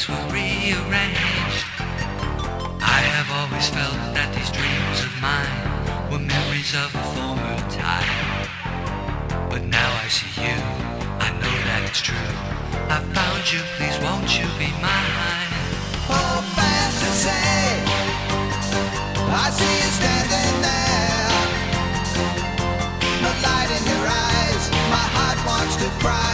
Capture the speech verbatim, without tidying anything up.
things were rearranged. I have always felt that these dreams of mine were memories of a former time. But now I see you, I know that it's true. I found you, please won't you be mine? Oh, fantasy, I see you standing there. No light in your eyes, my heart wants to cry.